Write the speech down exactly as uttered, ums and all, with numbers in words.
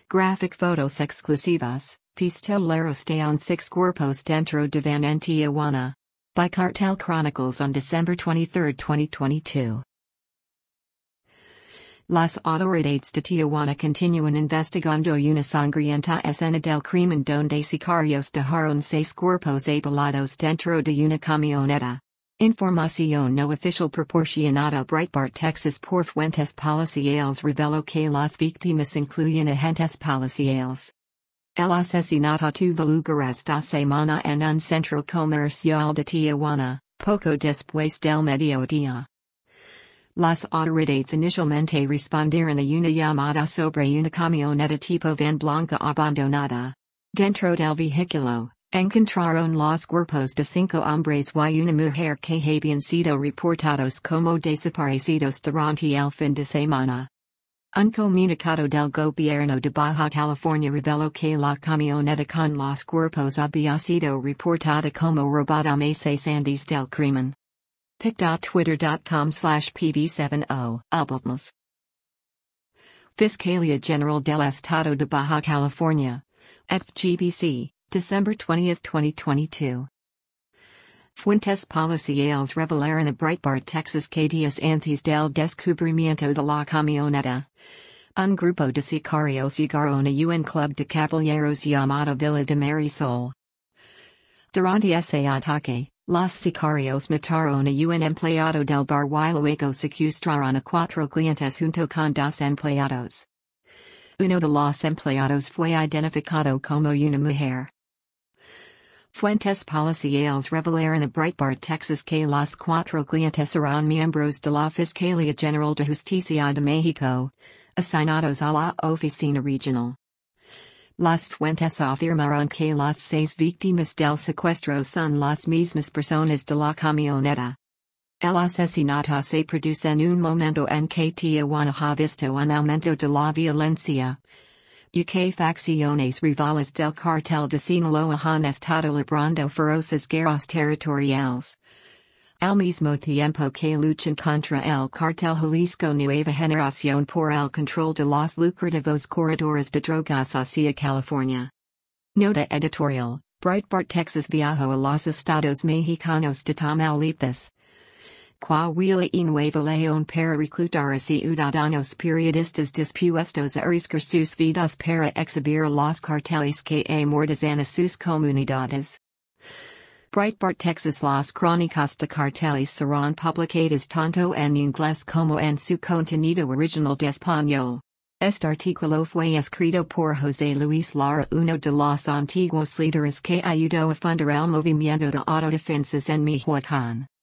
Graphic fotos exclusivas, pistoleros de on six cuerpos dentro de van en Tijuana. By Cartel Chronicles on December twenty-third, twenty twenty-two. Las autoridades de Tijuana continúan investigando una sangrienta escena del crimen donde sicarios dejaron seis cuerpos apelados dentro de una camioneta. Información no oficial proporcionada Breitbart Texas por fuentes policiales reveló que las víctimas incluyen agentes policiales. El asesinato tuvo lugar esta semana en un centro comercial de Tijuana, poco después del mediodía. Las autoridades inicialmente respondieron a una llamada sobre una camioneta tipo van blanca abandonada. Dentro del vehículo, encontraron los cuerpos de cinco hombres y una mujer que habían sido reportados como desaparecidos durante el fin de semana. Un comunicado del gobierno de Baja California reveló que la camioneta con los cuerpos había sido reportada como robada meses antes del crimen. pic.twitter.com slash pv70 Albums. Fiscalía General del Estado de Baja California. F G B C, December twentieth, twenty twenty-two. Fuentes policiales revelaron a Breitbart Texas que días antes del descubrimiento de la camioneta, un grupo de sicarios llegaron a un club de caballeros llamado Villa de Marisol. Durante ese ataque, los sicarios mataron a un empleado del bar y luego secuestraron a cuatro clientes junto con dos empleados. Uno de los empleados fue identificado como una mujer. Fuentes policiales revelaron a Breitbart Texas que los cuatro clientes eran miembros de la Fiscalía General de Justicia de México, asignados a la oficina regional. Las fuentes afirmaron que las seis víctimas del secuestro son las mismas personas de la camioneta. El asesinato se produce en un momento en que Tijuana ha visto un aumento de la violencia, y que facciones rivales del cartel de Sinaloa han estado librando feroces guerras territoriales. Al mismo tiempo que luchan contra el cartel Jalisco Nueva Generación por el control de los lucrativos corredores de drogas hacia California. Nota editorial: Breitbart Texas viajó a los estados mexicanos de Tamaulipas, Coahuila y Nuevo León para reclutar a ciudadanos periodistas dispuestos a arriesgar sus vidas para exhibir a los carteles que amordazan a sus comunidades. Breitbart Texas. Las crónicas de carteles serán publicadas tanto en inglés como en su contenido original de español. Este artículo fue escrito por José Luis Lara, uno de los antiguos líderes que ayudó a fundar el movimiento de autodefensas en Michoacán.